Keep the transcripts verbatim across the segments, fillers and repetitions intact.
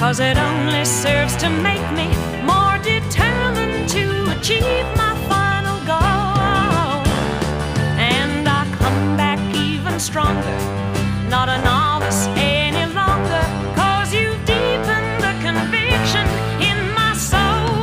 'cause it only serves to make me more determined to achieve my final goal. And I come back even stronger, not a novice any longer, 'cause you've deepened the conviction in my soul.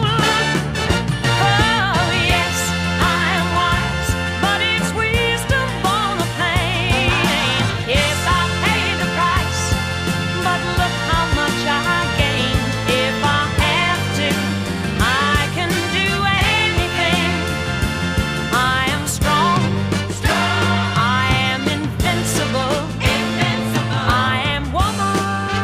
Oh yes, I am wise, but it's wisdom born of pain. Yes, I paid the price, but look how much I gained. If I have to, I can do anything. I am strong, strong. I am invincible, invincible. I am woman.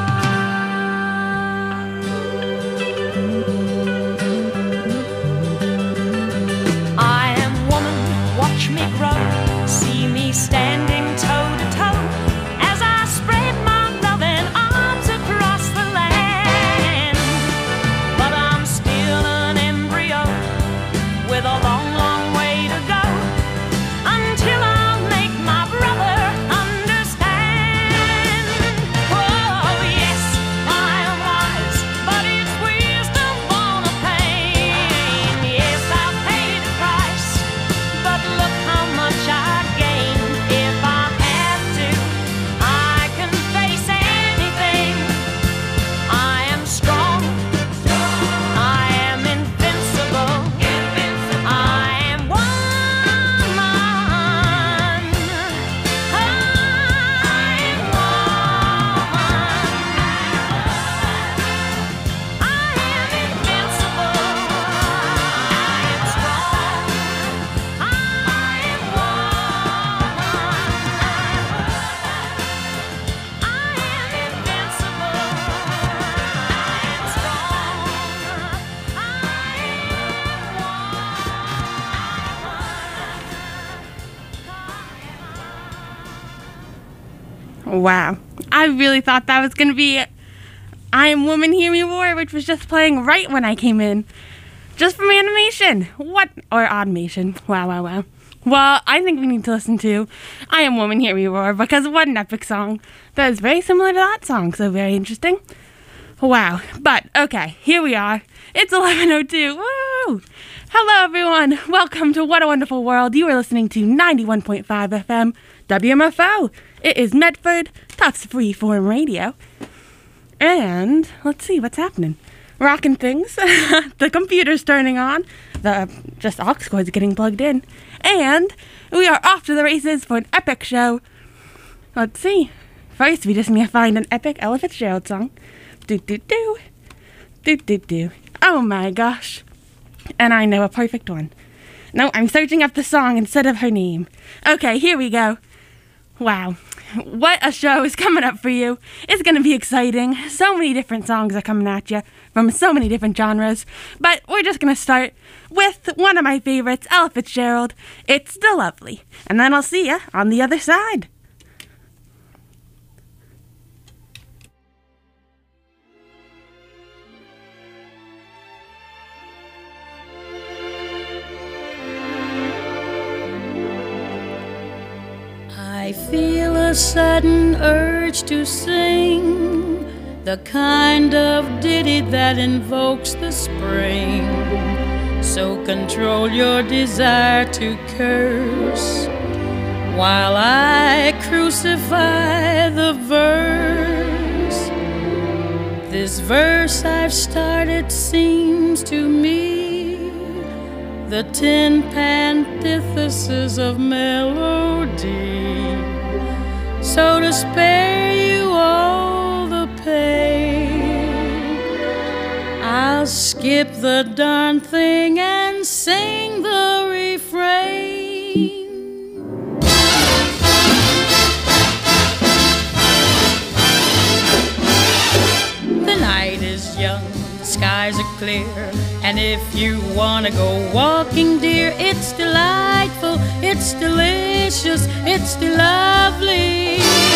I am woman. Watch me grow. See me standing toe to toe as I spread my loving arms across the land. But I'm still an embryo with a long, long way to go until I'll make my brother understand. Oh yes, I am wise, but it's wisdom born of pain. Yes, I've paid the price, but look how much I gained. If I have to, I can face anything. I am strong, I am invincible, I am woman. I am woman. I am invincible, I am strong, I am woman. I am invincible, I am strong, Wow. I really thought that was going to be I Am Woman, Hear Me Roar, which was just playing right when I came in. Just from animation. What? Or automation. Wow, wow, wow. Well, I think we need to listen to I Am Woman, Hear Me Roar, because what an epic song. That is very similar to that song, so very interesting. Wow. But, okay, here we are. It's eleven oh two. Woo! Hello, everyone. Welcome to What a Wonderful World. You are listening to ninety-one point five F M, W M F O. It is Medford, Tufts Freeform Radio. And let's see what's happening. Rocking things. The computer's turning on. The just aux cord's getting plugged in. And we are off to the races for an epic show. Let's see. First, we just need to find an epic Ella Fitzgerald song. Do do do. Do do do. Oh my gosh. And I know a perfect one. No, I'm searching up the song instead of her name. Okay, here we go. Wow. What a show is coming up for you. It's going to be exciting. So many different songs are coming at you from so many different genres. But we're just going to start with one of my favorites, Ella Fitzgerald. It's Still Lovely. And then I'll see you on the other side. I feel a sudden urge to sing the kind of ditty that invokes the spring. So control your desire to curse while I crucify the verse. This verse I've started seems to me the tin antithesis of melody. So to spare you all the pain, I'll skip the darn thing and sing the refrain. The night is young, the skies are clear, and if you wanna go walking, dear, it's delightful, it's delicious, it's lovely.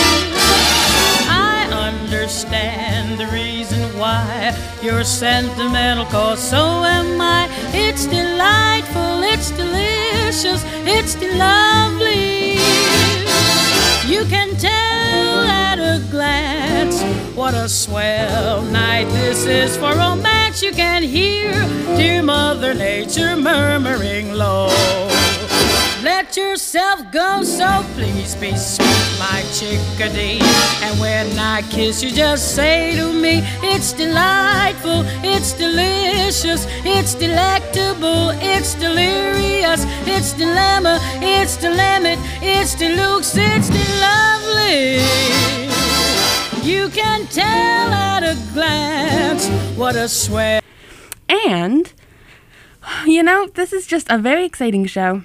I understand the reason why you're sentimental, 'cause so am I. It's delightful, it's delicious, it's lovely. You can tell at a glance what a a swell night this is for romance. You can hear dear Mother Nature murmuring low. Let yourself go, so please be sweet, my chickadee. And when I kiss you, just say to me, it's delightful, it's delicious, it's delectable, it's delirious, it's dilemma, it's dilemma, it's deluxe, it's delovely. You can tell at a glance what a swell. And, you know, this is just a very exciting show.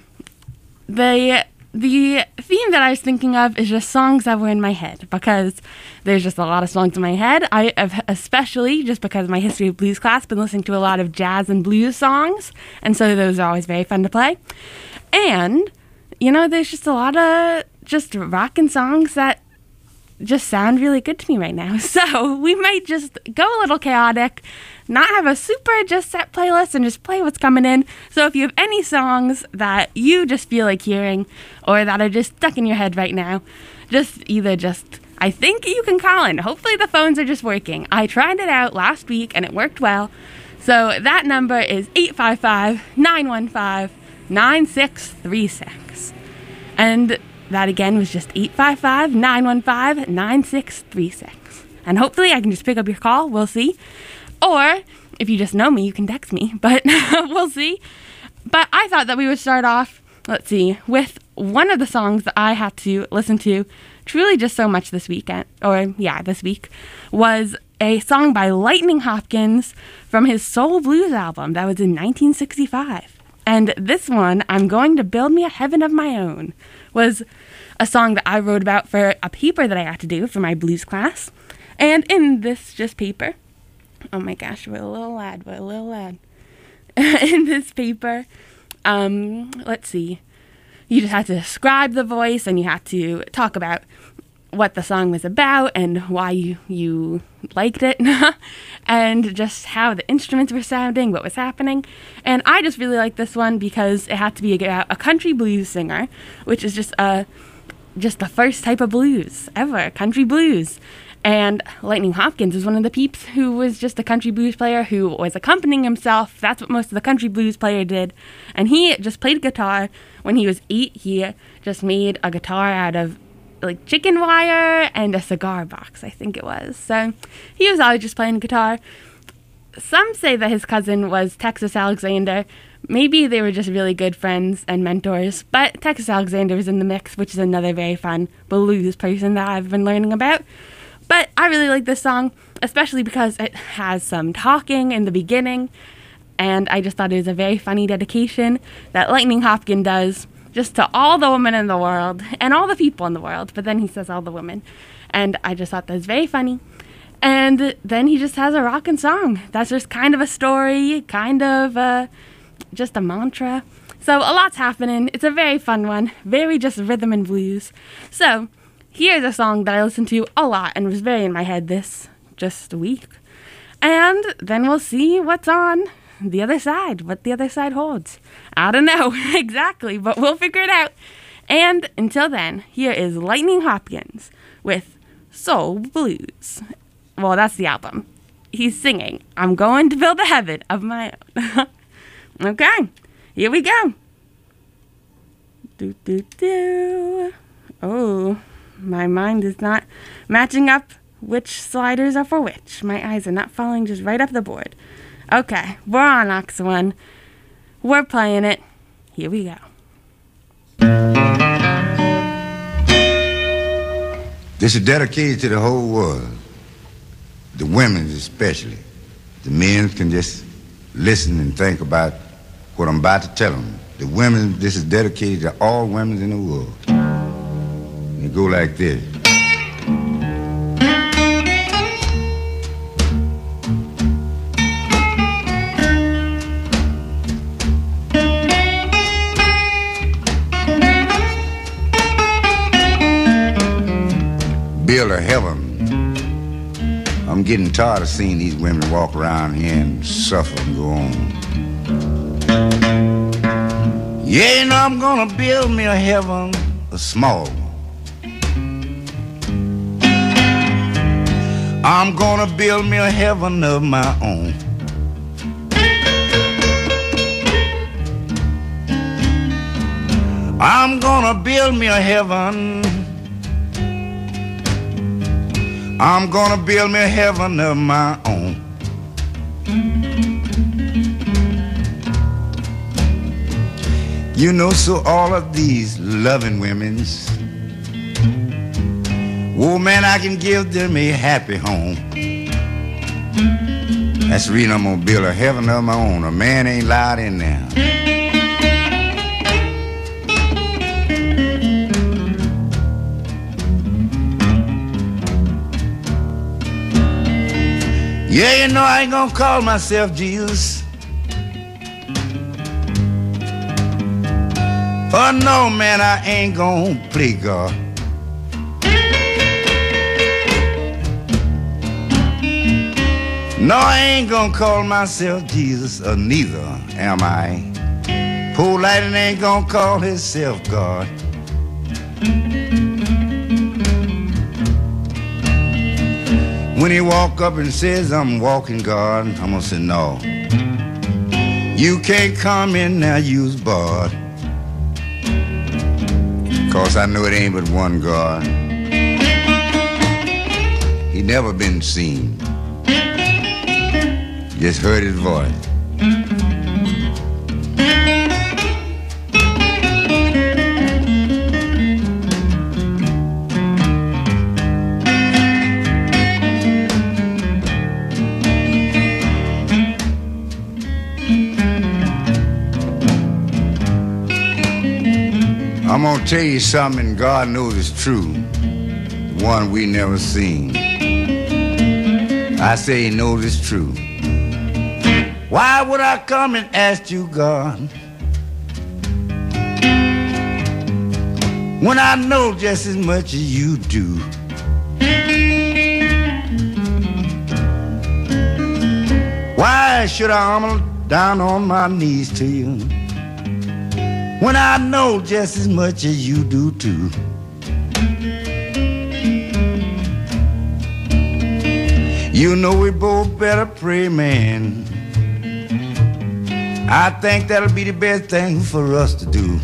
The the theme that I was thinking of is just songs that were in my head, because there's just a lot of songs in my head. I have, especially just because of my history of blues class, been listening to a lot of jazz and blues songs, and so those are always very fun to play. And, you know, there's just a lot of just rockin' songs that just sound really good to me right now. So we might just go a little chaotic, not have a super just set playlist, and just play what's coming in. So if you have any songs that you just feel like hearing or that are just stuck in your head right now, just either just, I think you can call in. Hopefully the phones are just working. I tried it out last week and it worked well. So that number is eight five five, nine one five, nine six three six. And that again was just eight five five, nine one five, nine six three six. And hopefully I can just pick up your call. We'll see. Or if you just know me, you can text me, but we'll see. But I thought that we would start off, let's see, with one of the songs that I had to listen to truly just so much this weekend, or yeah, this week, was a song by Lightning Hopkins from his Soul Blues album that was in nineteen sixty-five. And this one, I'm Going to Build Me a Heaven of My Own, was a song that I wrote about for a paper that I had to do for my blues class. And in this just paper, oh my gosh, we're a little lad, we're a little lad. In this paper, um, let's see, you just have to describe the voice, and you have to talk about what the song was about and why you, you liked it, and just how the instruments were sounding, what was happening. And I just really liked this one because it had to be about a country blues singer, which is just a, just the first type of blues ever, country blues. And Lightning Hopkins is one of the peeps who was just a country blues player who was accompanying himself. That's what most of the country blues player did. And he just played guitar when he was eight. He just made a guitar out of like chicken wire and a cigar box, I think it was. So he was always just playing guitar. Some say that his cousin was Texas Alexander. Maybe they were just really good friends and mentors. But Texas Alexander was in the mix, which is another very fun blues person that I've been learning about. But I really like this song, especially because it has some talking in the beginning, and I just thought it was a very funny dedication that Lightning Hopkins does just to all the women in the world, and all the people in the world, but then he says all the women, and I just thought that was very funny. And then he just has a rockin' song that's just kind of a story, kind of uh, just a mantra. So a lot's happening. It's a very fun one, very just rhythm and blues. So here's a song that I listened to a lot and was very in my head this just week. And then we'll see what's on the other side, what the other side holds. I don't know exactly, but we'll figure it out. And until then, here is Lightning Hopkins with Soul Blues. Well, that's the album. He's singing, I'm going to build a heaven of my own. Okay, here we go. Do, do, do. Oh. My mind is not matching up which sliders are for which. My eyes are not following just right up the board. Okay, we're on Ox One. We're playing it. Here we go. This is dedicated to the whole world. The women especially. The men can just listen and think about what I'm about to tell them. The women, this is dedicated to all women in the world. It go like this. Build a heaven. I'm getting tired of seeing these women walk around here and suffer and go on. Yeah, you know I'm gonna build me a heaven, a small one. I'm gonna build me a heaven of my own. I'm gonna build me a heaven. I'm gonna build me a heaven of my own. You know, so all of these loving women's, oh man, I can give them a happy home. That's the reason I'm gonna build a heaven of my own. A man ain't allowed in there. Yeah, you know I ain't gonna call myself Jesus. Oh no, man, I ain't gonna play God. No, I ain't gonna call myself Jesus, or neither am I. Poor Lightning ain't gonna call himself God. When he walk up and says, I'm walking God, I'm gonna say, no. You can't come in now, you's barred. Cause I know it ain't but one God. He never been seen. Just heard his voice. I'm gonna tell you something God knows is true, the one we never seen. I say he knows it's true. Why would I come and ask you, God, when I know just as much as you do? Why should I humble down on my knees to you when I know just as much as you do too? You know we both better pray, man. I think that'll be the best thing for us to do.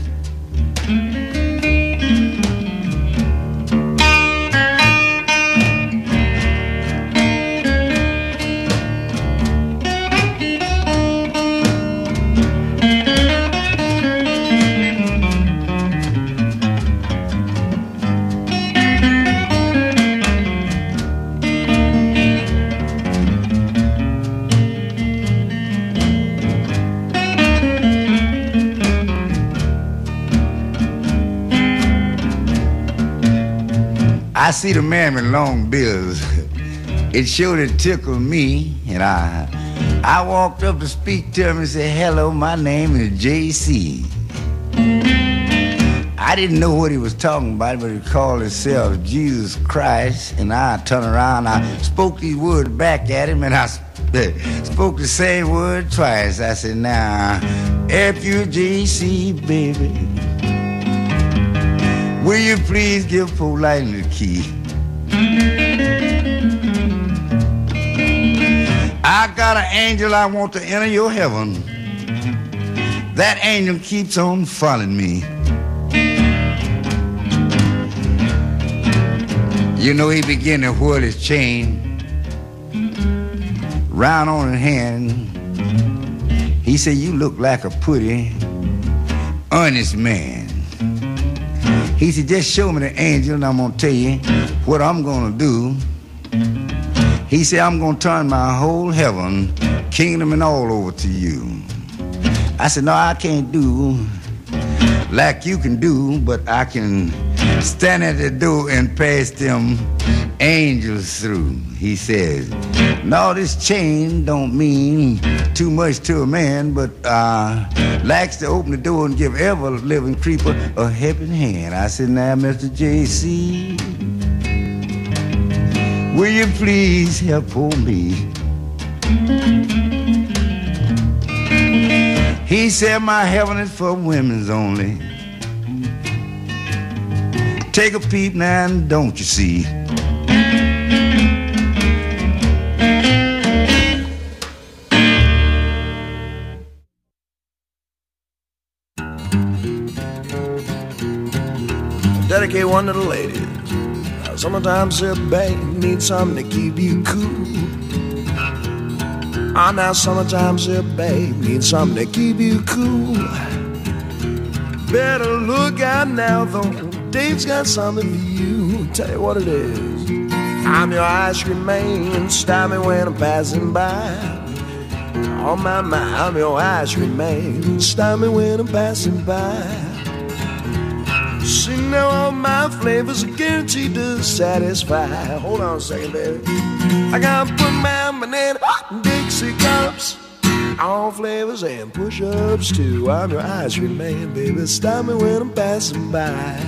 I see the man with long bills. It sure did tickle me, and I I walked up to speak to him and said, hello, my name is J C. I didn't know what he was talking about, but he called himself Jesus Christ, and I turned around, I spoke these words back at him, and I spoke the same word twice. I said, now, F U J C, baby, will you please give poor Lightning the key? I got an angel I want to enter your heaven. That angel keeps on following me. You know, he began to whirl his chain round on his hand. He said, you look like a pretty, honest man. He said, just show me the angel and I'm gonna tell you what I'm gonna do. He said, I'm gonna turn my whole heaven, kingdom and all over to you. I said, no, I can't do like you can do, but I can stand at the door and pass them angels through. He says, no, this chain don't mean too much to a man, but uh, likes to open the door and give every living creeper a helping hand. I said, now, Mister J C, will you please help for me? He said, my heaven is for women's only. Take a peep now and don't you see? dedicate one to the ladies. Now, summertime sip, babe, need something to keep you cool. Ah, now summertime sip, babe, need something to keep you cool. Better look out now, though, Dave's got something for you. Tell you what it is. I'm your ice cream man, stop me when I'm passing by. Oh my, my, I'm your ice cream man, stop me when I'm passing by. See now all my flavors are guaranteed to satisfy. Hold on a second, baby. I gotta put my banana in Dixie cups, all flavors and push-ups too. I'm your ice cream man, baby, stop me when I'm passing by.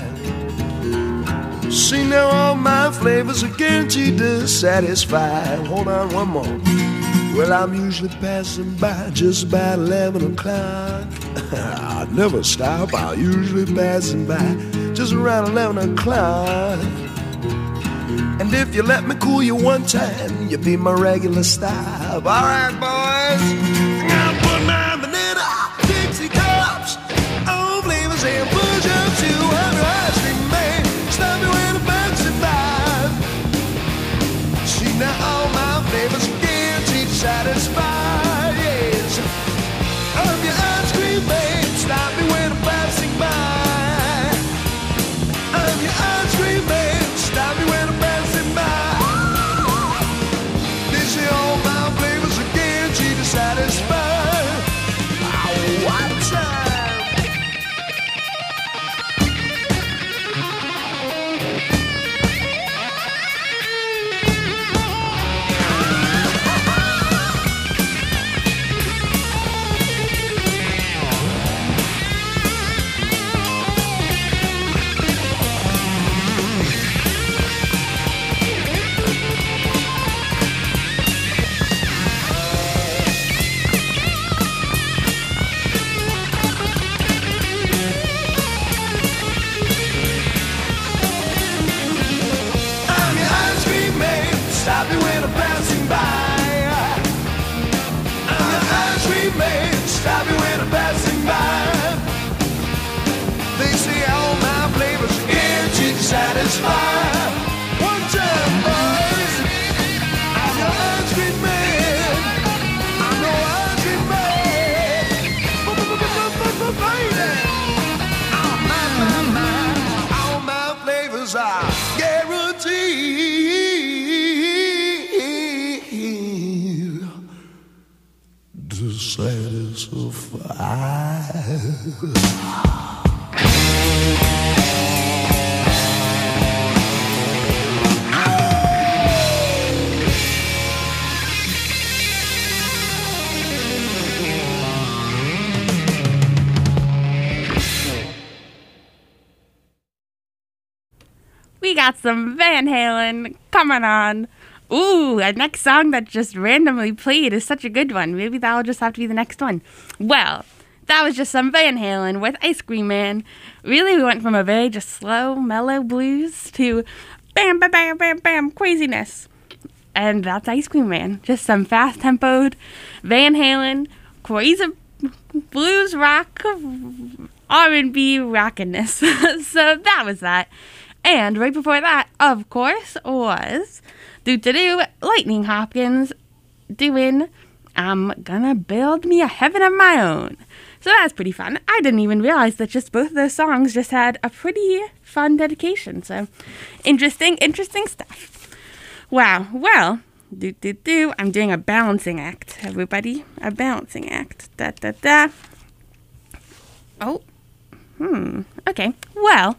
See now all my flavors are guaranteed to satisfy. Hold on one more. Well, I'm usually passing by just about eleven o'clock. I never stop, I'm usually passing by just around eleven o'clock. And if you let me cool you one time, you'll be my regular stop. Alright, boys, I'm gonna put my banana Dixie cups, all flavors and push-ups too. I'm your ice cream man, stop me when I'm passing by. See now all my flavors are guaranteed to satisfy. Yes, I'm your ice cream man, stop me when I'm passing by. I'm your ice cream man, stop me when I'm passing by. They say all my flavors are guaranteed to satisfy. Oh, what time? Stop me when I'm passing by. I'm your ice cream man, stop me when I'm passing by. They say all my flavors are guaranteed to satisfy. One time, boys, I'm your ice cream man. I'm your ice cream man. Oh, my, my, my, all my flavors are guaranteed to satisfy. We got some Van Halen coming on. Ooh, a next song that just randomly played is such a good one. Maybe that'll just have to be the next one. Well, that was just some Van Halen with Ice Cream Man. Really, we went from a very just slow, mellow blues to bam, bam, bam, bam, bam, craziness. And that's Ice Cream Man. Just some fast-tempoed Van Halen, crazy blues rock, R and B rockiness. So that was that. And right before that, of course, was do-do-do Lightning Hopkins doing I'm Gonna Build Me a Heaven of My Own. So that's pretty fun. I didn't even realize that just both of those songs just had a pretty fun dedication. So interesting, interesting stuff. Wow. Well, do-do-do, I'm doing a balancing act, everybody. A balancing act. Da-da-da. Oh. Hmm. Okay. Well.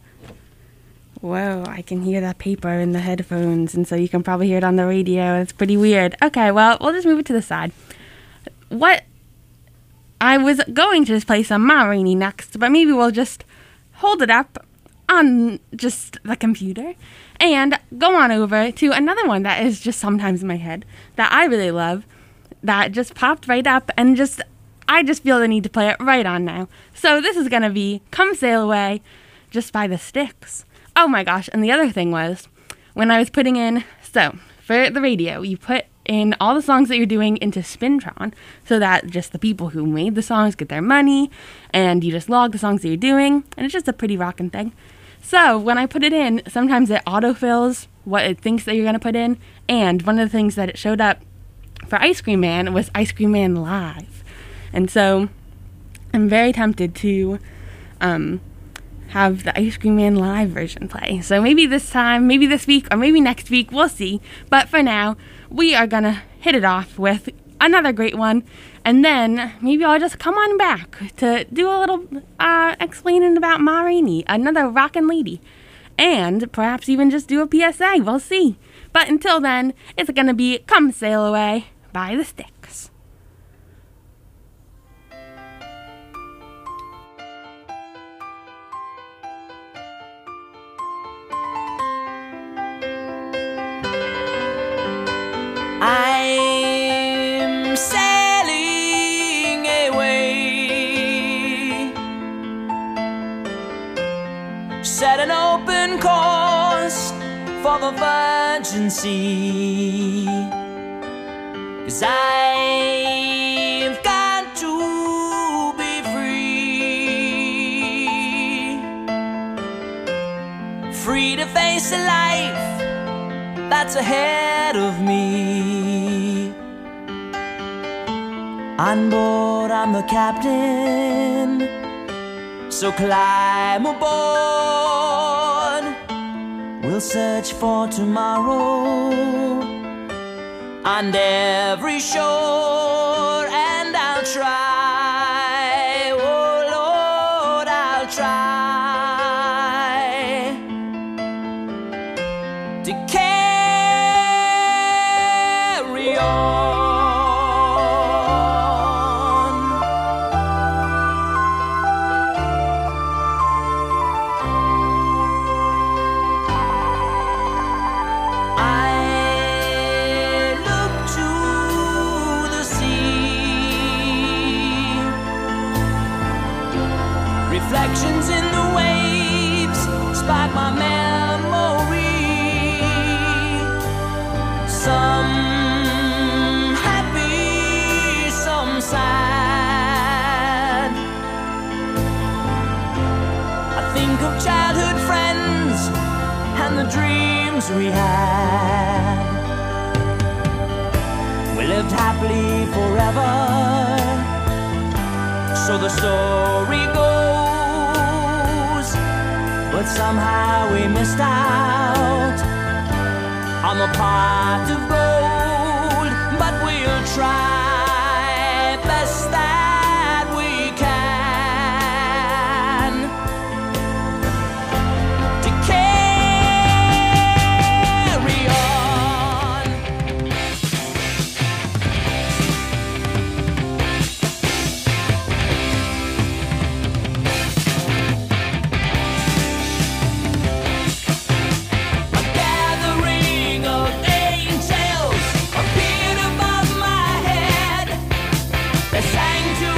Whoa, I can hear that paper in the headphones, and so you can probably hear it on the radio. It's pretty weird. Okay, well, we'll just move it to the side. What? I was going to just play some Ma Rainey next, but maybe we'll just hold it up on just the computer and go on over to another one that is just sometimes in my head that I really love, that just popped right up, and just I just feel the need to play it right on now. So this is going to be Come Sail Away, just by the Styx. Oh my gosh, and the other thing was, when I was putting in, so, for the radio, you put in all the songs that you're doing into Spintron, so that just the people who made the songs get their money, and you just log the songs that you're doing, and it's just a pretty rockin' thing. So when I put it in, sometimes it autofills what it thinks that you're going to put in. And one of the things that it showed up for Ice Cream Man was Ice Cream Man Live. And so I'm very tempted to um, have the Ice Cream Man Live version play. So maybe this time, maybe this week, or maybe next week, we'll see. But for now, we are going to hit it off with another great one. And then maybe I'll just come on back to do a little uh, explaining about Ma Rainey, another rockin' lady. And perhaps even just do a P S A. We'll see. But until then, it's going to be Come Sail Away by the Styx. I'm sailing away, set an open course for the virgin sea, 'cause I've got to be free, free to face a life that's ahead of me. On board I'm the captain, so climb aboard. We'll search for tomorrow on every shore, and I'll try, oh Lord, I'll try to carry on. Reflections in the waves spark my memory. Some happy, some sad. I think of childhood friends and the dreams we had. We lived happily forever, so the story goes. But somehow we missed out on the pot of gold. But we'll try best that we can to carry on. Sang to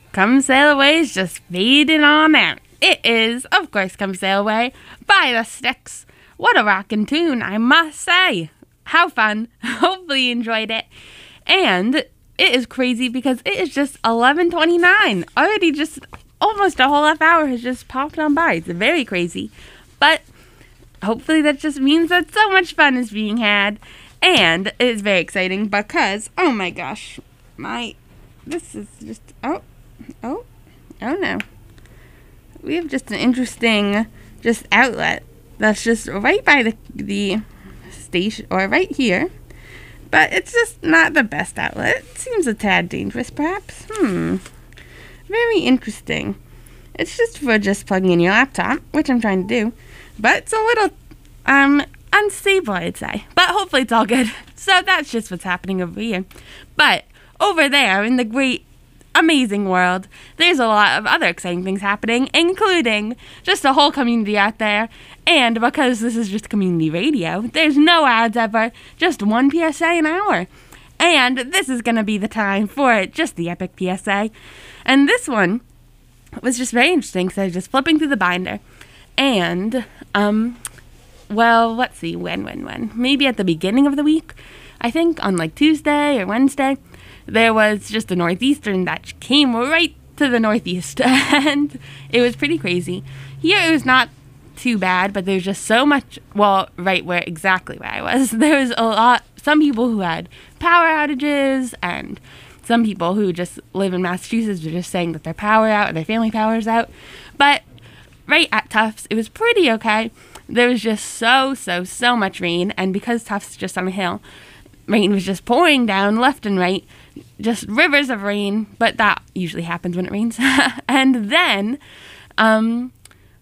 Come Sail Away is just fading on out. It is, of course, Come Sail Away by the Styx. What a rockin' tune, I must say. How fun. Hopefully you enjoyed it. And it is crazy because it is just eleven twenty-nine. Already just almost a whole half hour has just popped on by. It's very crazy. But hopefully that just means that so much fun is being had. And it is very exciting because, oh my gosh, my, this is just, oh, oh, oh no. We have just an interesting just outlet that's just right by the the station, or right here. But it's just not the best outlet. It seems a tad dangerous, perhaps. Hmm. Very interesting. It's just for just plugging in your laptop, which I'm trying to do. But it's a little, um, unstable, I'd say. But hopefully it's all good. So that's just what's happening over here. But over there in the great, amazing world, there's a lot of other exciting things happening, including just a whole community out there. And because this is just community radio, there's no ads ever, just one P S A an hour. And this is going to be the time for just the epic P S A. And this one was just very interesting, so I was just flipping through the binder. And, um, well, let's see, when, when, when? Maybe at the beginning of the week, I think on like Tuesday or Wednesday, there was just a northeastern that came right to the northeast, and it was pretty crazy. Here it was not too bad, but there's just so much, well, right where, exactly where I was, there was a lot, some people who had power outages, and some people who just live in Massachusetts were just saying that their power out, or their family power's out. But right at Tufts, it was pretty okay. There was just so, so, so much rain, and because Tufts is just on a hill, rain was just pouring down left and right, just rivers of rain, but that usually happens when it rains. And then, um,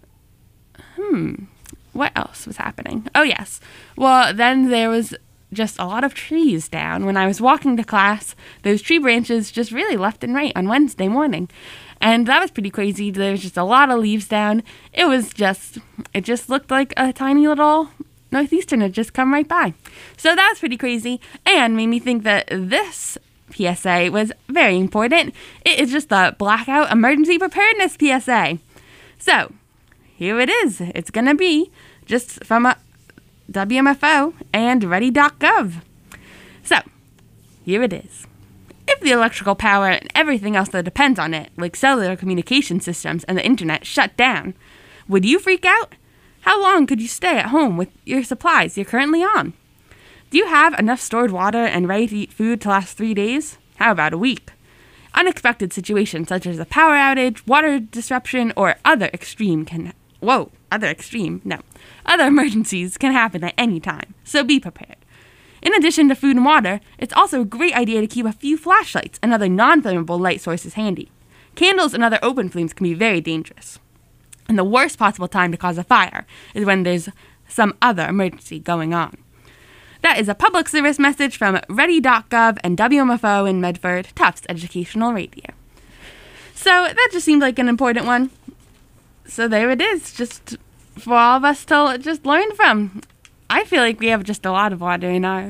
hmm, what else was happening? Oh, yes. Well, then there was just a lot of trees down. When I was walking to class, those tree branches just really left and right on Wednesday morning. And that was pretty crazy. There was just a lot of leaves down. It was just, it just looked like a tiny little northeastern had just come right by. So that was pretty crazy and made me think that this P S A was very important. It is just the Blackout Emergency Preparedness P S A. So here it is. It's going to be just from a W M F O and ready dot gov. So here it is. If the electrical power and everything else that depends on it, like cellular communication systems and the internet, shut down, would you freak out? How long could you stay at home with your supplies you're currently on? Do you have enough stored water and ready-to-eat food to last three days? How about a week? Unexpected situations such as a power outage, water disruption, or other extreme can... Whoa, other extreme? No. Other emergencies can happen at any time, so be prepared. In addition to food and water, it's also a great idea to keep a few flashlights and other non-flammable light sources handy. Candles and other open flames can be very dangerous. And the worst possible time to cause a fire is when there's some other emergency going on. That is a public service message from ready dot gov and W M F O in Medford, Tufts Educational Radio. So that just seemed like an important one. So there it is, just for all of us to just learn from. I feel like we have just a lot of water in our,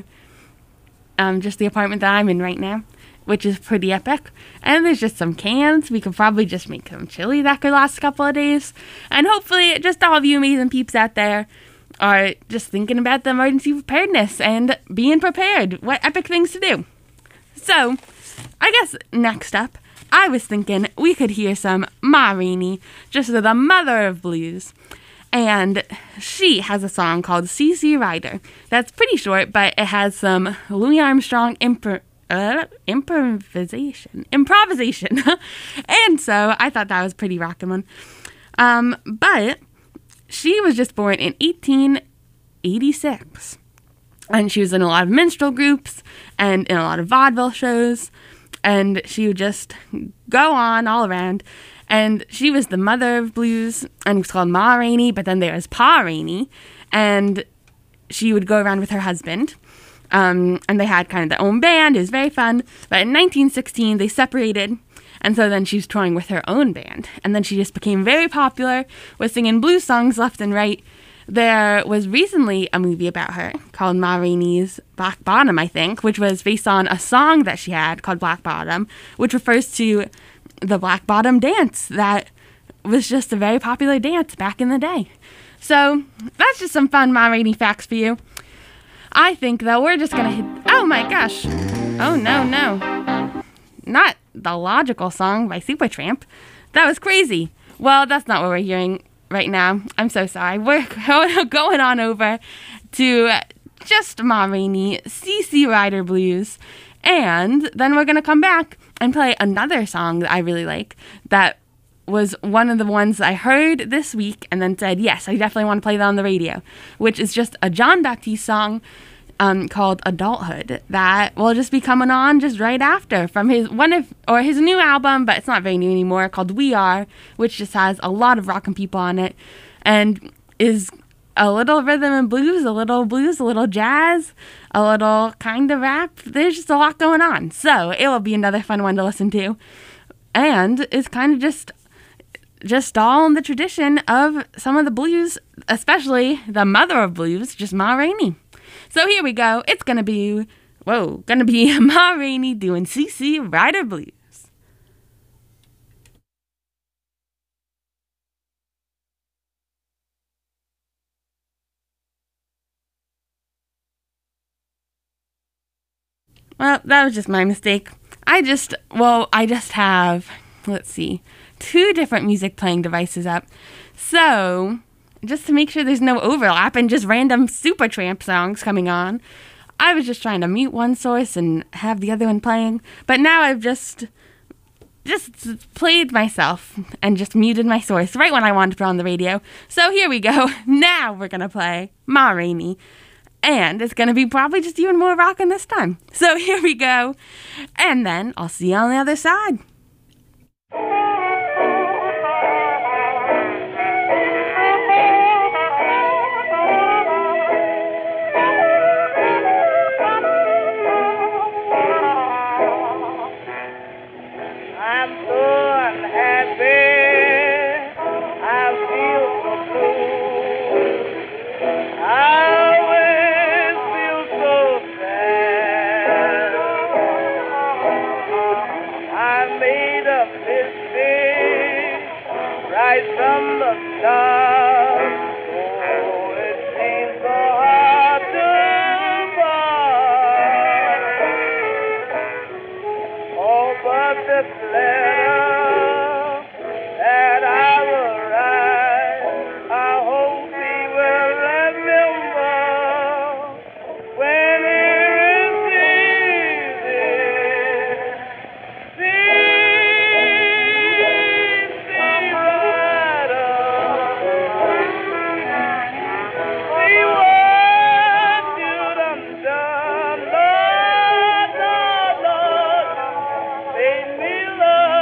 um, just the apartment that I'm in right now, which is pretty epic. And there's just some cans. We could probably just make some chili that could last a couple of days. And hopefully just all of you amazing peeps out there are just thinking about the emergency preparedness and being prepared. What epic things to do. So, I guess next up, I was thinking we could hear some Ma Rainey, just the mother of blues. And she has a song called C C Rider. That's pretty short, but it has some Louis Armstrong impro- uh, improvisation. Improvisation. And so I thought that was pretty rockin' one. Um, but she was just born in eighteen eighty-six. And she was in a lot of minstrel groups and in a lot of vaudeville shows. And she would just go on all around. And she was the mother of blues, and it was called Ma Rainey, but then there was Pa Rainey, and she would go around with her husband, um, and they had kind of their own band. It was very fun, but in nineteen sixteen, they separated, and so then she was touring with her own band, and then she just became very popular, was singing blues songs left and right. There was recently a movie about her called Ma Rainey's Black Bottom, I think, which was based on a song that she had called Black Bottom, which refers to the Black Bottom Dance that was just a very popular dance back in the day. So that's just some fun Ma Rainey facts for you. I think, though, we're just going to hit... Oh, my gosh. Oh, no, no. Not the Logical Song by Supertramp. That was crazy. Well, that's not what we're hearing right now. I'm so sorry. We're going on over to just Ma Rainey, C C Rider Blues. And then we're going to come back and play another song that I really like that was one of the ones I heard this week and then said, yes, I definitely want to play that on the radio, which is just a John Baptiste song um, called Adulthood that will just be coming on just right after from his one of, or his new album, but it's not very new anymore, called We Are, which just has a lot of rockin' people on it and is a little rhythm and blues, a little blues, a little jazz, a little kind of rap. There's just a lot going on. So it will be another fun one to listen to. And it's kind of just just all in the tradition of some of the blues, especially the mother of blues, just Ma Rainey. So here we go. It's going to be, whoa, going to be Ma Rainey doing C C Rider Blues. Well, that was just my mistake. I just, well, I just have, let's see, two different music playing devices up. So, just to make sure there's no overlap and just random Supertramp songs coming on, I was just trying to mute one source and have the other one playing. But now I've just, just played myself and just muted my source right when I wanted to put on the radio. So here we go. Now we're going to play Ma Rainey. And it's going to be probably just even more rockin' this time. So here we go. And then I'll see you on the other side. From the start, oh, it seems so hard to part. Oh, but this letter that I will write, I hope he will remember when he receives it. See, Lord, Lord, Lord, made me love.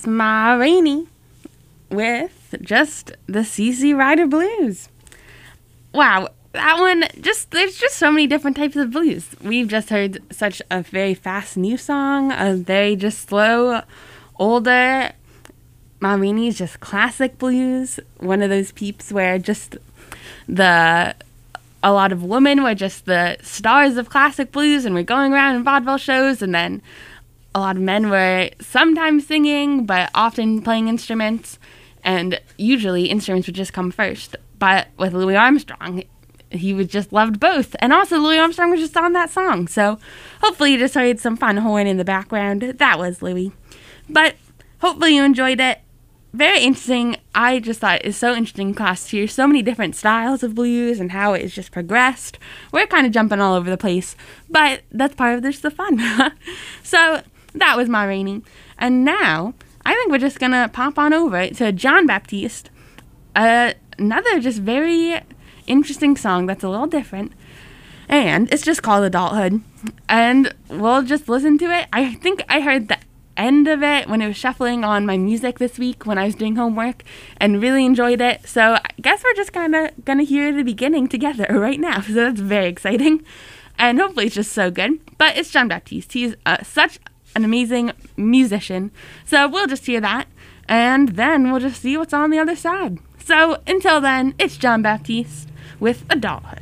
That's Ma Rainey with just the C C Rider Blues. Wow, that one, just there's just so many different types of blues. We've just heard such a very fast new song, a very just slow, older. Ma Rainey's just classic blues, one of those peeps where just the a lot of women were just the stars of classic blues and were going around in vaudeville shows, and then a lot of men were sometimes singing but often playing instruments, and usually instruments would just come first. But with Louis Armstrong, he was just loved both, and also Louis Armstrong was just on that song, so hopefully you just heard some fun horn in the background. That was Louis. But hopefully you enjoyed it. Very interesting. I just thought it's so interesting class to hear so many different styles of blues and how it's just progressed. We're kind of jumping all over the place, but that's part of just the fun. So that was Ma Rainey. And now I think we're just going to pop on over to Jon Batiste. Uh, another just very interesting song that's a little different. And it's just called Adulthood. And we'll just listen to it. I think I heard the end of it when it was shuffling on my music this week when I was doing homework, and really enjoyed it. So I guess we're just kind of gonna hear the beginning together right now. So that's very exciting, and hopefully it's just so good. But it's Jon Batiste. He's uh, such an amazing musician. So we'll just hear that, and then we'll just see what's on the other side. So until then, it's Jon Batiste with Adulthood.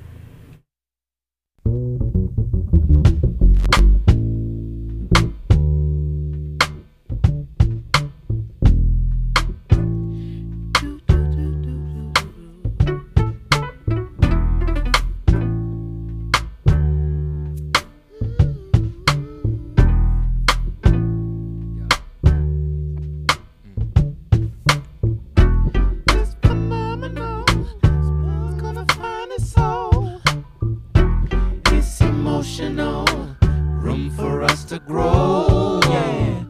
Room for us to grow, yeah.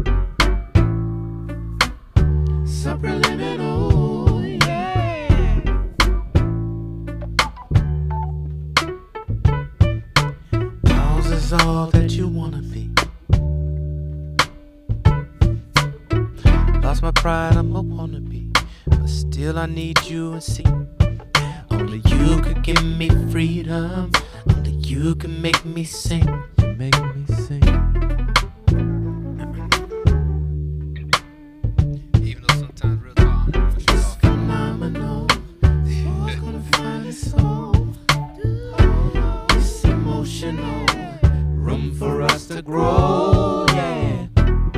Subliminal, yeah. Ours is all that you wanna be. Lost my pride, I'm a wannabe, but still I need you and see. Only you could give me freedom. Only you can make me sing. You make me sing. Even though sometimes real talk, it's phenomenal. Who's gonna find his soul? It's emotional. Room for us to grow, yeah.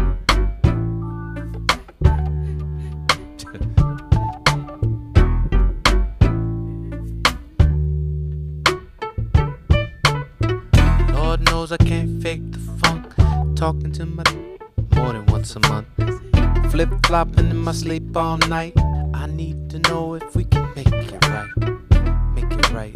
Knows I can't fake the funk. Talking to my more than once a month. Flip flopping in my sleep all night. I need to know if we can make it right. Make it right.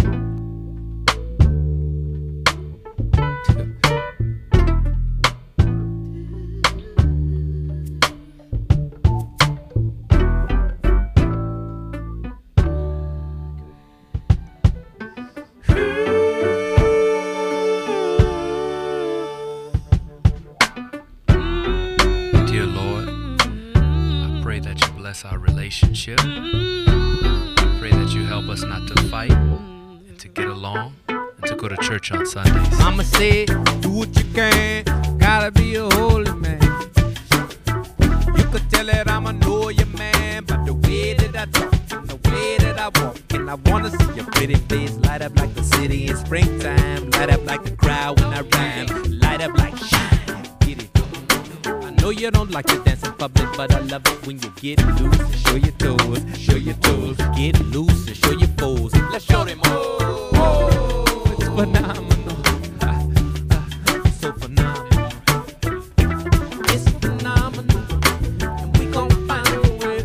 Our relationship. I pray that you help us not to fight and to get along and to go to church on Sundays. Mama said, do what you can, gotta be a holy man. You could tell that I'm a know your man by the way that I talk and the way that I walk. And I wanna see your pretty face light up like the city in springtime, light up like the crowd when I rhyme, light up like shine. Get it. I know you don't like to dance in public, but I love it when you get loose and show your toes, show your toes, get loose and show your foes. Let's show them all. Oh, it's phenomenal, so phenomenal. It's phenomenal, and we gon' find a way.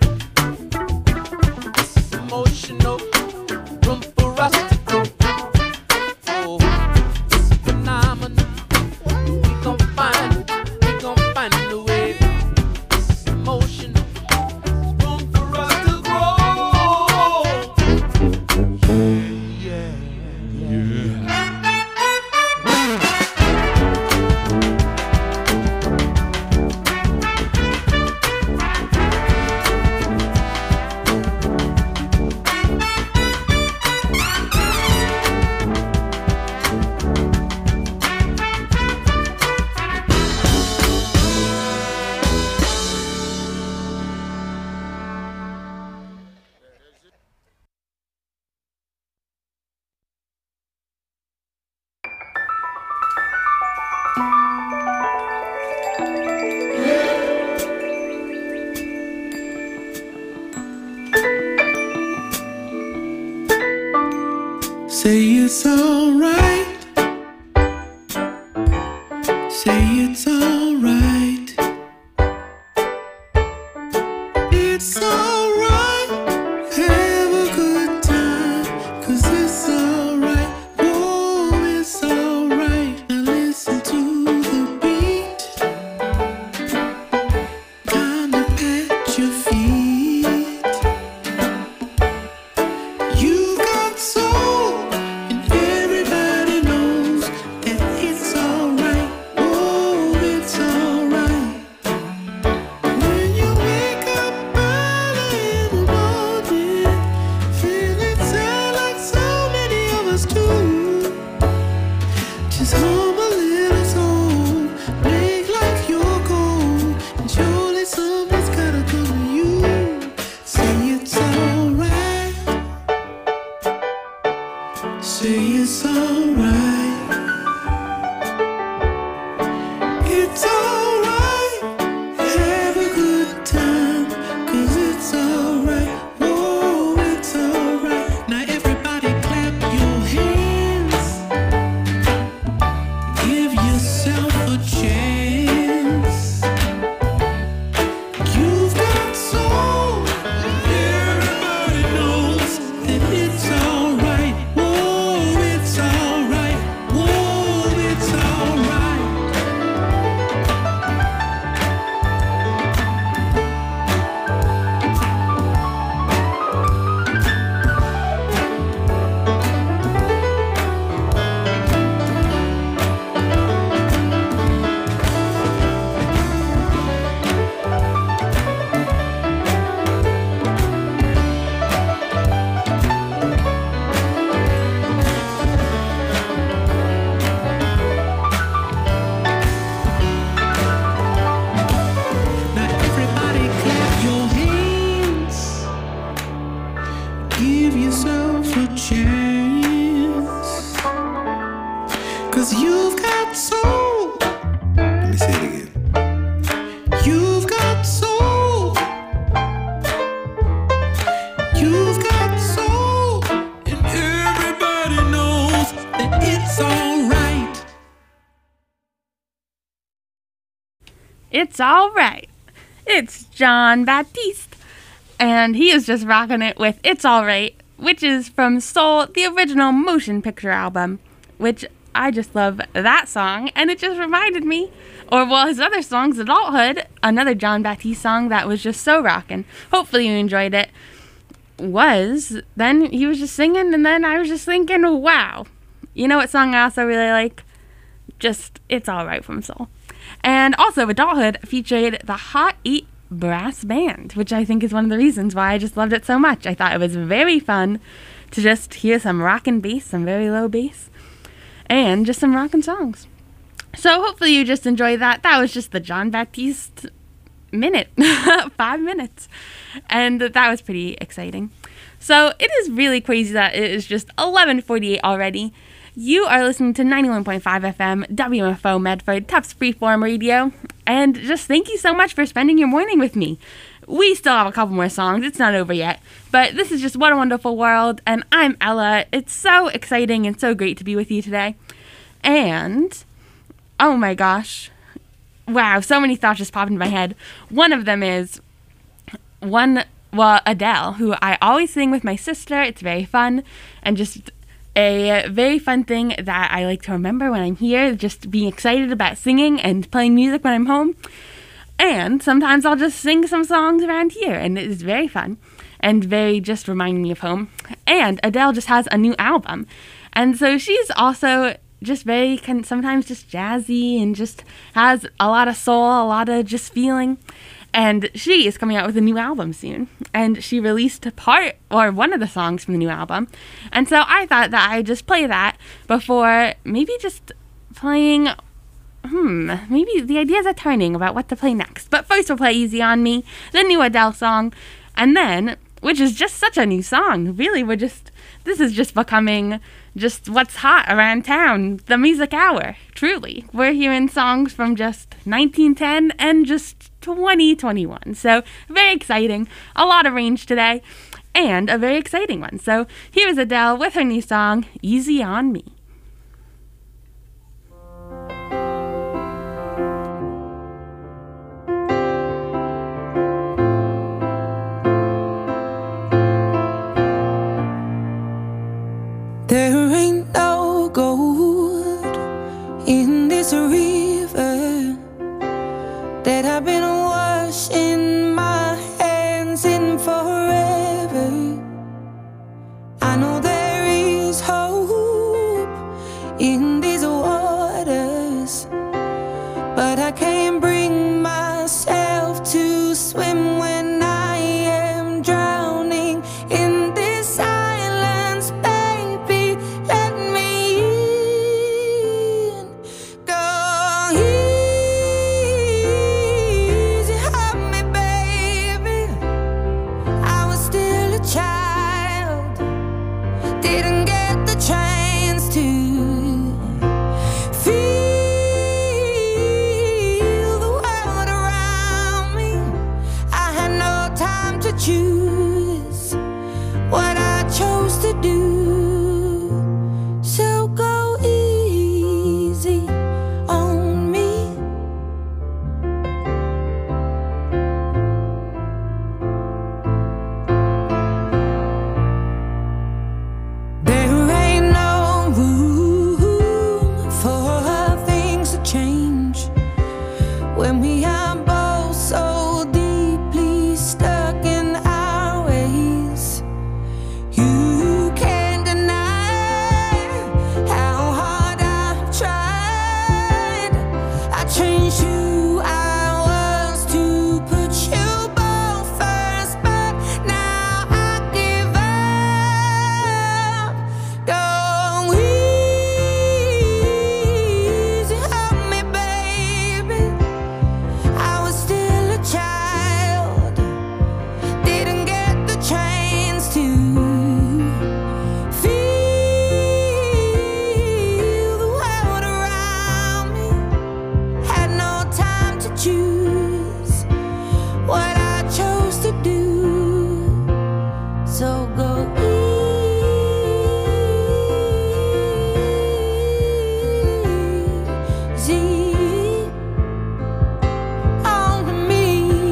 It's emotional, room for us to grow. Oh, it's phenomenal, we gon' find. Find a way. It's emotional. Room for us to grow. Say it's alright. Say it's alright. It's alright. Have a good time, 'cause it's alright. Oh, it's alright. Now listen to the beat. Time to pat your feet. You got soul, and everybody knows that it's alright. Oh, it's alright. When you wake up early in the morning, feeling sad like so many of us do, just hum a little soul, make like your goal, and surely something's gotta come to you. Say it's alright. Say it's alright. It's alright. Have a good time, 'cause it's alright. Oh, it's alright. Now everybody clap your hands. Give yourself a chance. You've got soul. Everybody knows that it's alright. Oh, it's alright. Oh, it's alright. Now everybody clap your hands. Give yourself a chance, 'cause you've got soul. Let me say it again. You've got soul. You've got soul. And everybody knows that it's alright. It's all right. It's John Baptiste. And he is just rocking it with It's All Right, which is from Soul, the original motion picture album, which I just love that song. And it just reminded me, or well, his other songs, Adulthood, another John Baptiste song that was just so rocking. Hopefully you enjoyed it. Was, then he was just singing, and then I was just thinking, wow. You know what song I also really like? Just It's All Right from Soul. And also Adulthood featured the Hot Eight Brass Band, which I think is one of the reasons why I just loved it so much. I thought it was very fun to just hear some rockin' bass, some very low bass, and just some rockin' songs. So hopefully you just enjoyed that. That was just the John Baptiste minute, five minutes. And that was pretty exciting. So it is really crazy that it is just eleven forty-eight already. You are listening to ninety-one point five F M, W M F O Medford, Tufts Freeform Radio. And just thank you so much for spending your morning with me. We still have a couple more songs. It's not over yet. But this is just What a Wonderful World. And I'm Ella. It's so exciting and so great to be with you today. And, oh my gosh. Wow, so many thoughts just popped into my head. One of them is, one, well, Adele, who I always sing with my sister. It's very fun. And just a very fun thing that I like to remember when I'm here, just being excited about singing and playing music when I'm home. And sometimes I'll just sing some songs around here, and it is very fun and very just reminding me of home. And Adele just has a new album, and so she's also just very can sometimes just jazzy and just has a lot of soul, a lot of just feeling. And she is coming out with a new album soon. And she released part, or one of the songs from the new album. And so I thought that I'd just play that before maybe just playing, hmm, maybe the ideas are turning about what to play next. But first we'll play Easy on Me, the new Adele song. And then, which is just such a new song. Really, we're just, this is just becoming just what's hot around town, the music hour, truly. We're hearing songs from just nineteen ten and just twenty twenty-one. So very exciting, a lot of range today. and a very exciting one. So here is Adele with her new song, Easy on Me. There ain't no gold in this river that I've been washing my hands in forever. I know there is hope in these waters, but I can't bring myself to swim when I am drowning in this silence. Baby, let me in. Go easy on me, baby. I was still a child, didn't get the chance to feel the world around me. I had no time to choose what I chose to do. So go easy on me. There ain't no room for things to change when we are both so deeply stuck in our ways. You can't deny how hard I've tried. I changed who I was to put you both first, but now I give up. Go easy on me, baby. I was still a child, didn't get the chance to feel the world around me. Had no time to choose what I chose to do. So go easy on me.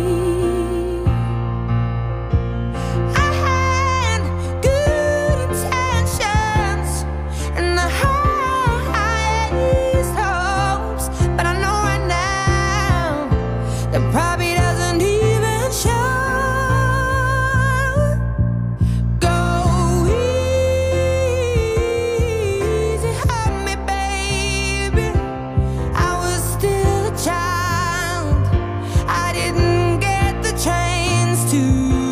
I had good intentions and the highest hopes, but I know right now that probably doesn't even show. Go easy on me, baby. I was still a child, I didn't get the chance to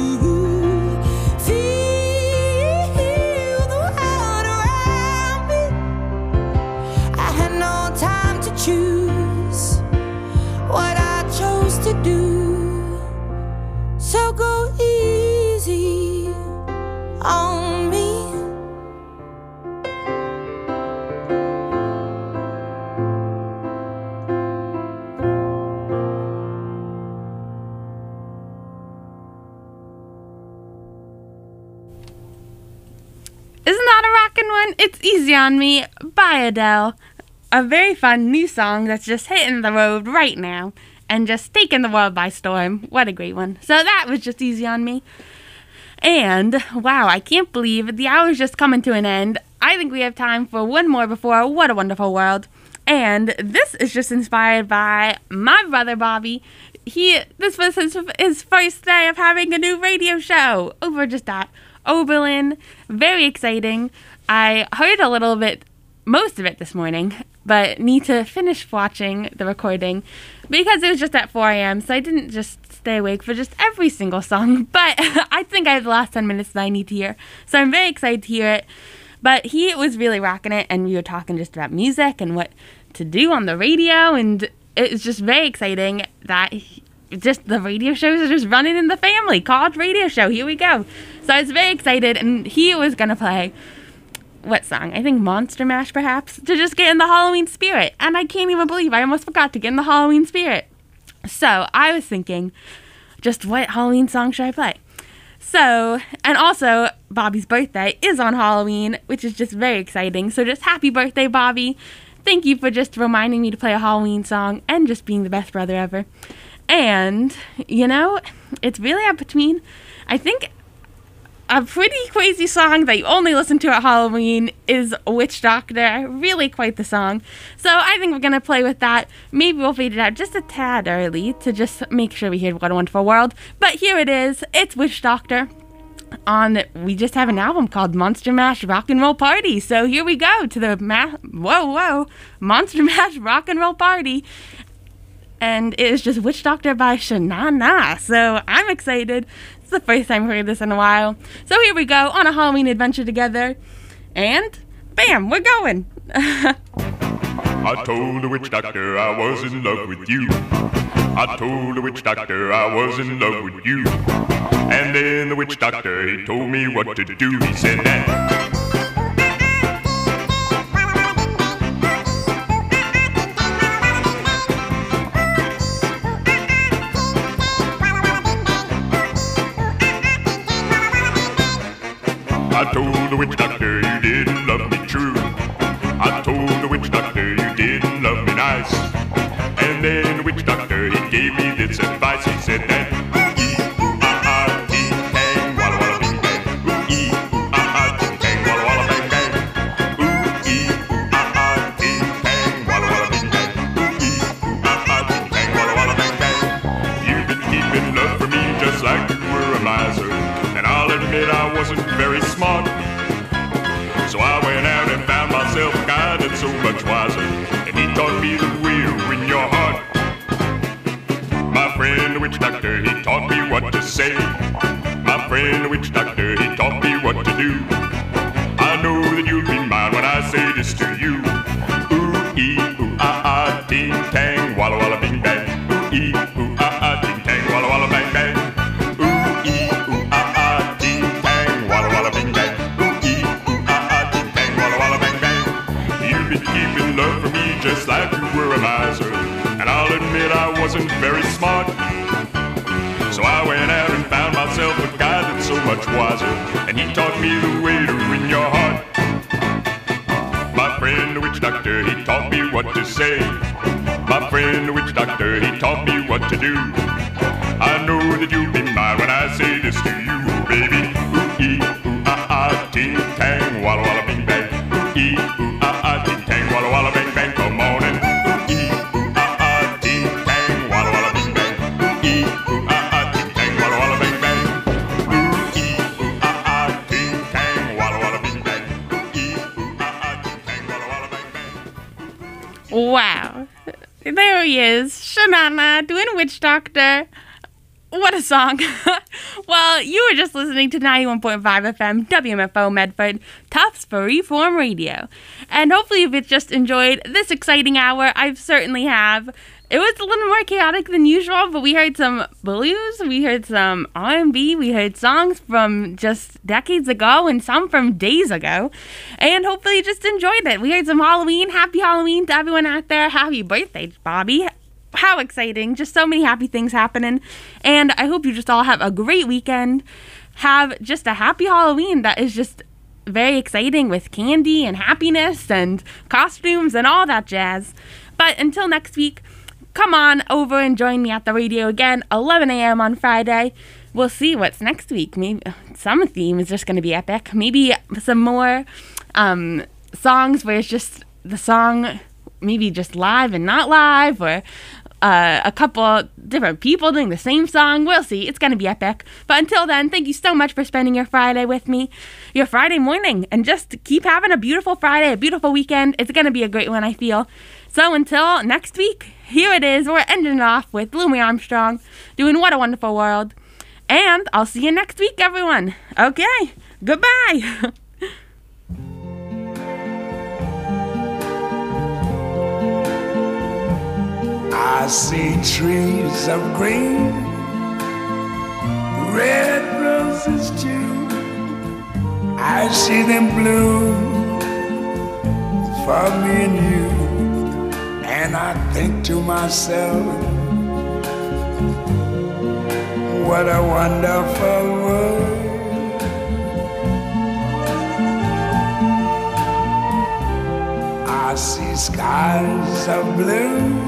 feel the world around me. I had no time to choose what I chose to do. So go easy on me. Isn't that a rockin' one? It's Easy on Me by Adele. A very fun new song that's just hitting the road right now and just taking the world by storm. What a great one. So that was just Easy on Me. And wow, I can't believe the hour's just coming to an end. I think we have time for one more before What a Wonderful World. And this is just inspired by my brother Bobby. He this was his, his first day of having a new radio show over just at Oberlin. Very exciting. I heard a little bit, most of it this morning, but need to finish watching the recording because it was just at four a.m. so I didn't just stay awake for just every single song, but I think I have the last ten minutes that I need to hear, so I'm very excited to hear it. But he was really rocking it, and we were talking just about music and what to do on the radio, and it was just very exciting that he, just the radio shows are just running in the family. College radio show, here we go. So I was very excited, and he was going to play, what song? I think Monster Mash, perhaps, to just get in the Halloween spirit. And I can't even believe I almost forgot to get in the Halloween spirit. So I was thinking, just what Halloween song should I play? So, and also, Bobby's birthday is on Halloween, which is just very exciting. So just happy birthday, Bobby. Thank you for just reminding me to play a Halloween song and just being the best brother ever. And, you know, it's really up between, I think, a pretty crazy song that you only listen to at Halloween is Witch Doctor. Really quite the song. So I think we're going to play with that. Maybe we'll fade it out just a tad early to just make sure we hear What a Wonderful World. But here it is. It's Witch Doctor. On, we just have an album called Monster Mash Rock and Roll Party. So here we go to the, ma- whoa, whoa, Monster Mash Rock and Roll Party. And it is just Witch Doctor by Shanana. So I'm excited. It's the first time I've heard this in a while. So here we go on a Halloween adventure together. And bam, we're going. I told the witch doctor I was in love with you. I told the witch doctor I was in love with you. And then the witch doctor, he told me what to do. He said that I told the witch doctor you didn't love me true. I told the witch doctor you didn't love me nice. And then the witch doctor, he gave me this advice. He said that ooh-ee, ooh-ah-ah, ting-tang, walla-walla-bing-bang. Ooh-ee, ooh-ah-ah, ting-tang, walla-walla-bang-bang. Ooh-ee, ooh-ah-ah, ting-tang, walla-walla-bing-bang. Ooh-ee, ooh-ah-ah, ting-tang, walla-walla-bang-bang. You've been keeping love for me just like you were a miser. And I'll admit I wasn't very smart. So I went out and found myself a guy that's so much wiser. And he taught me the way to win your heart. My friend the witch doctor, he taught me what to say. My friend the witch doctor, he taught me what to do. I know that you'll be mine when I say this to you. Ooh-ee, ooh-ah-ah, ting-tang, walla-walla-bing-bang. Ooh-ee, ooh-ah-ah, ting-tang, walla-walla-bang-bang. Just like you were a miser. And I'll admit I wasn't very smart. So I went out and found myself a guy that's so much wiser. And he taught me the way to win your heart. My friend the witch doctor, he taught me what to say. My friend the witch doctor, he taught me what to do. I know that you'll be mine when I say this to you, baby. Ooh-ee, ooh-ah-ah, ting-tang, walla-walla-bing-bang. Ooh-ee, ooh-ah-ah, ting-tang, walla-walla-bang-bang. Come on and ooh-ee, ooh-ah-ah, ting-tang, walla-walla-bing-bang. Ooh-ee, ooh-ah-ah, ting-tang, walla-walla-bang-bang. Ooh-ee, ooh-ah-ah, ting-tang, walla-walla-bing-bang. Ooh-ee, ooh-ah-ah, ting-tang, walla-walla-bang-bang. Wow. There he is. Shanana doing Witch Doctor. What a song. Well, you were just listening to ninety-one point five F M, W M F O Medford, Tufts Freeform Radio. And hopefully you've just enjoyed this exciting hour. I certainly have. It was a little more chaotic than usual, but we heard some blues, we heard some R and B, we heard songs from just decades ago and some from days ago. And hopefully you just enjoyed it. We heard some Halloween. Happy Halloween to everyone out there. Happy birthday, Bobby. How exciting. Just so many happy things happening. And I hope you just all have a great weekend. Have just a happy Halloween that is just very exciting with candy and happiness and costumes and all that jazz. But until next week, come on over and join me at the radio again, eleven a.m. on Friday. We'll see what's next week. Maybe some theme is just going to be epic. Maybe some more um, songs where it's just the song maybe just live and not live, or uh, a couple different people doing the same song. We'll see. It's going to be epic. But until then, thank you so much for spending your Friday with me, your Friday morning, and just keep having a beautiful Friday, a beautiful weekend. It's going to be a great one, I feel. So until next week, here it is. We're ending off with Louis Armstrong doing What a Wonderful World. And I'll see you next week, everyone. Okay, goodbye. I see trees of green, red roses too. I see them bloom for me and you. And I think to myself, what a wonderful world. I see skies of blue